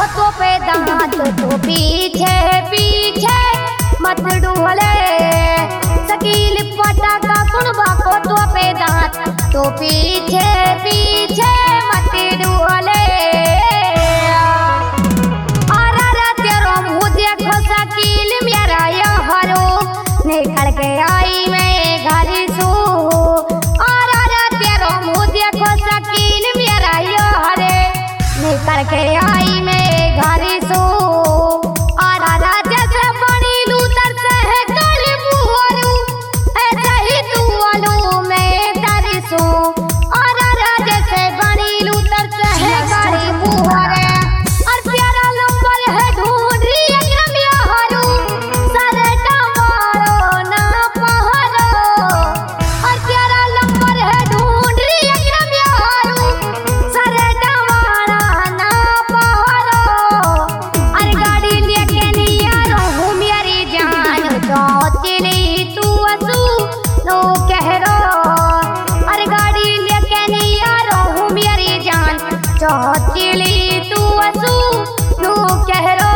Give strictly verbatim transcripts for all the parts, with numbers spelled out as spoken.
तो पे दांत तो पीछे पीछे मत डुहले शकील पटाका कुणबा को तो पे दांत तो पीछे पीछे मत डुहले और तेरो मुँह देखो शकील मेरा यहारो निकल के आई मैं घर सू और तेरो मुँह देखो शकील मेरा यहारे निकल के आई मैं घर सू और राजा से बनी लूतर से है गली बुहरू ऐसा ही तू अलू मैं तरसू और राजा से बनी लूतर से है गली बुहरे और प्यारा नंबर है ढूंढ रही अकरम यहारू सरटा मारो ना पहरो और प्यारा नंबर है ढूंढ रही अकरम यहारू सरटा मारा ना पहरो और गाड़ी लेके नहीं आ रहूं मेरी जान तो चली तू असू नो कह रो और गाड़ी लेके नहीं आ रहूं मेरी जान तो चली तू असू नो कह रो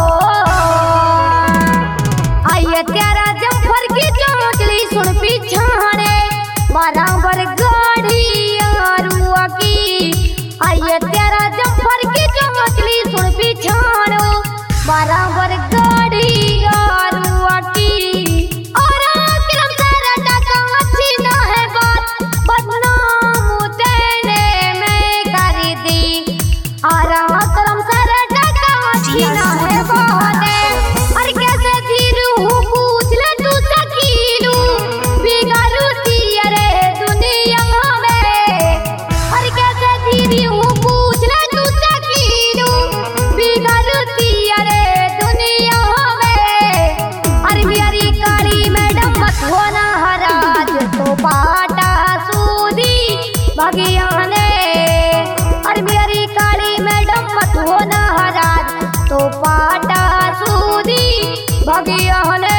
आइए तेरा जफर की चौचली सुन पिछाड़े बराबर गाड़ी आरुआ की आइए तेरा जफर की चौचली सुन पिछाड़ो बराबर गाड़ी आरुआ की और अकरम तेरा डाका अच्छी ना है बात बदनाम तेने में कर दी और अकरम तेरा डाका अच्छी ना है बात और कैसे धीरू हूँ पूछ ले तू शकीलू बिगाड़ू तेरे दुनिया में और कैसे धीरू हूँ पूछ ले तू शकीलू बिगाड़ू तेरे दुनिया में और मेरी काली मैडम मत होना हराज तो पाटा सूदी भगिया ने और मेरी काली मैडम मत होना हराज तो पाटा सूदी भगिया ने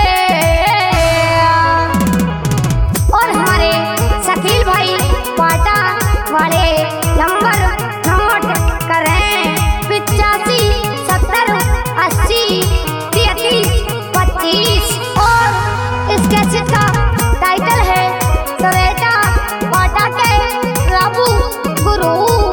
और हमारे शकील भाई पाटा वाले नंबर नोट करें पिचासी सत्तर अस्सी तैतीस पच्चीस और इस कैसेट का टाइटल है सवेटा पाटा के प्रभु गुरु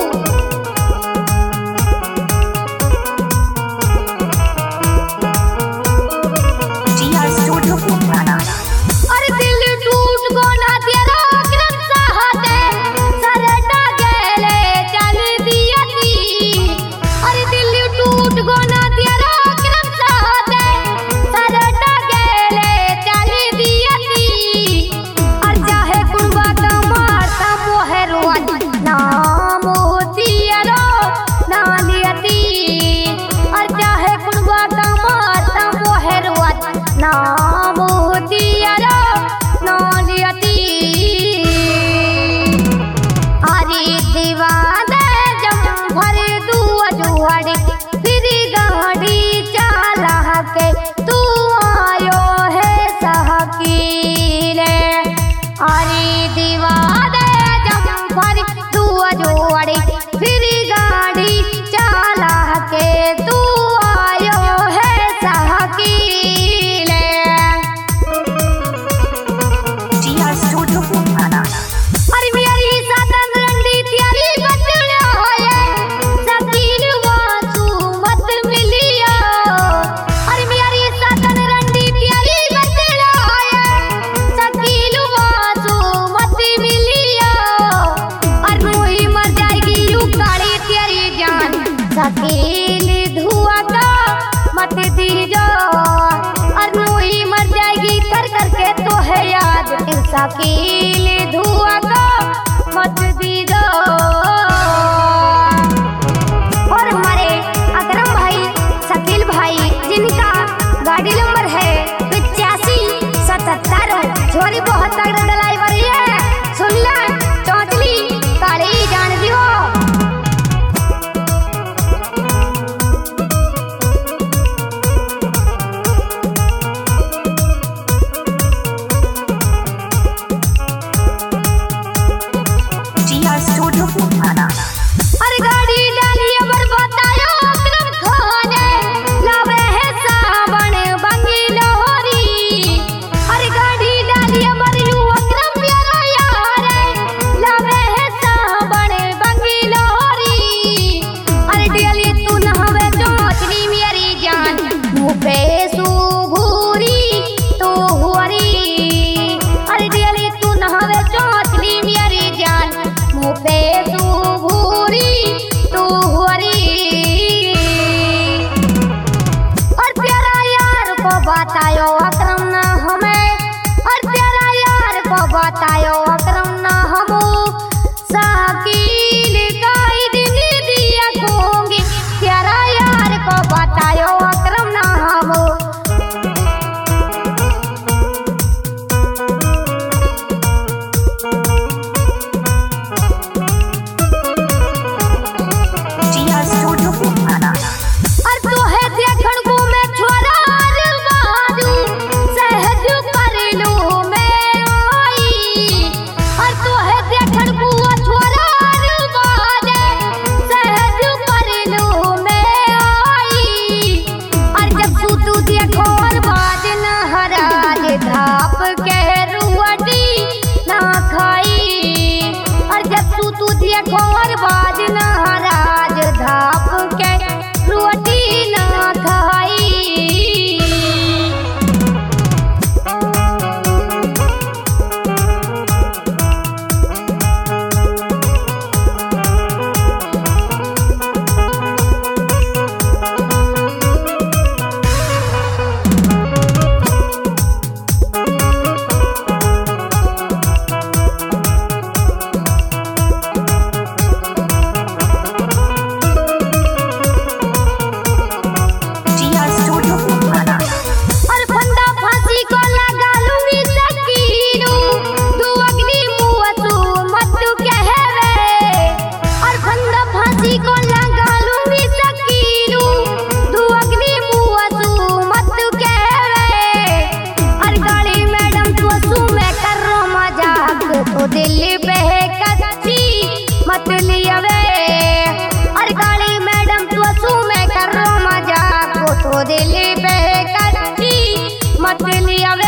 और दिल टूट गोना तेरा अकरम चाहते सरटा गेले चल दिया दी और दिल टूट गोना तेरा अकरम चाहते सरटा गेले चल दिया दी और चाहे कुर्बा का मारता मोहरवा नाम तेरा ना लियती और चाहे कुर्बा का मारता मोहरवा नाम तेरा ना लियती अरे दीवाने जम भर दुआ जुआड़ी फिर गाड़ी चला के तू आयो है सहकीले अरे दीवाने जम भर दुआ जुआड़ी फिर गाड़ी चला के तू आयो है सहकीले अरे मेरी सातन रंडी तेरी बदला होए शकील वासु मत मिलिया अरे मेरी सातन रंडी तेरी बदला होए शकील वासु मत मिलिया और मुई मर जाएगी यू काली तेरी जान शकील धुआ का मत दीजो और मुई मर जाएगी कर करके तो है याद शकील धुआ का मत दीजो और हमारे अकरम भाई शकील भाई जिनका गाड़ी नंबर है पिचासी सतहत्तर छोरी बहुत तगड़ा ड्राइवर है सुन ले चौचली काली जान दियो स्टूडियो अरे गाड़ी डाली अमर बतायो अकरम बतायो अकरम ना हमें, और तेरा यार को बतायो अकरम ना हमू साकिल काई दिन दिया खूंगी, तेरा यार को बतायो अकरम ना हमू। और तू है देखण को मैं छोरा बाजू सहज कर लू मैं आई, और तू है देखण को छोरा बाजे सहज कर लू मैं आई, और जब तू तू देखो और बाज न हराज धाप के रुआटी ना खाई, और जब तू तू देखो और बाज न हराज धाप के रोटी ना खाई। तो दिल पे कच्ची मत लियावे, अरे काली मैडम तू सू में करो मजाक, तो दिल पे कच्ची मत लियावे।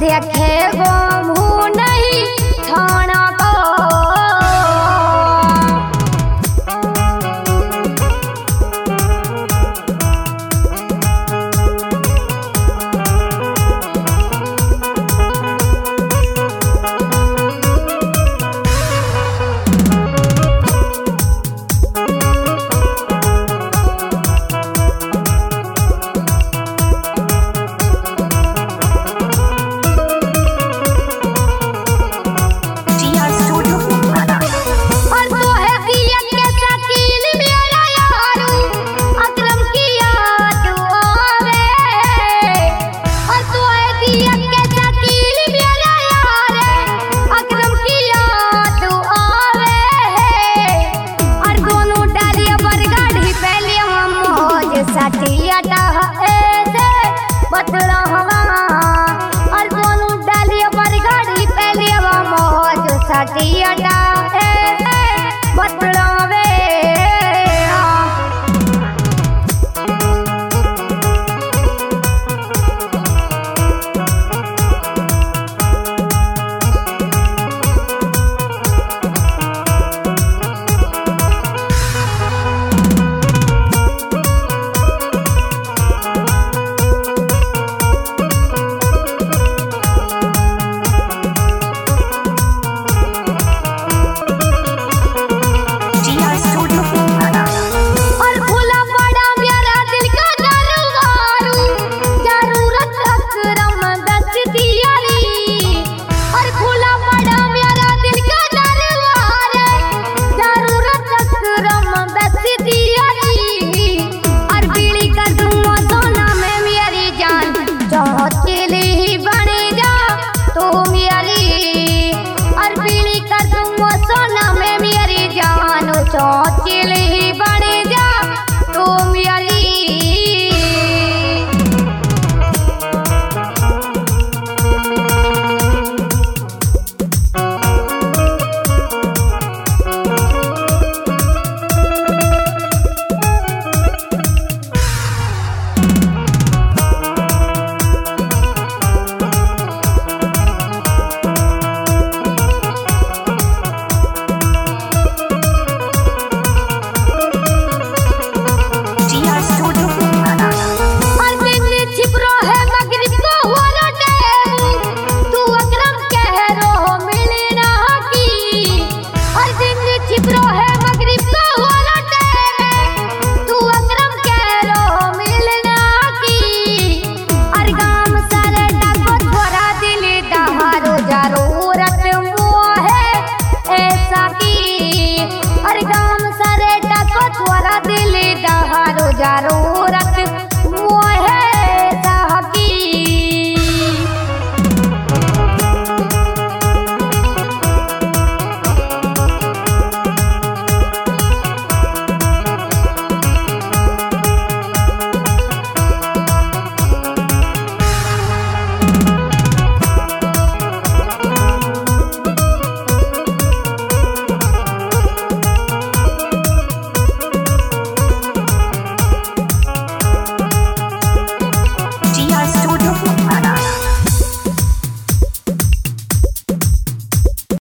देखे गो मुँह नहीं थाना को जरूरत